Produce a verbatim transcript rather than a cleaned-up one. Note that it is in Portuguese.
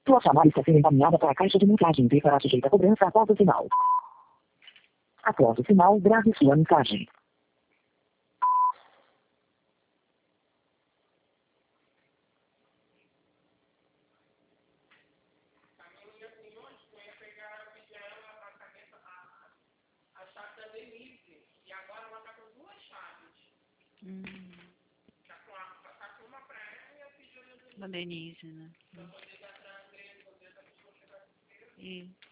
Sua chamada está sendo encaminhada para a caixa de mensagem e será sujeita a cobrança após o sinal. Após o sinal, grave sua mensagem. Hum. Da Denise, né? E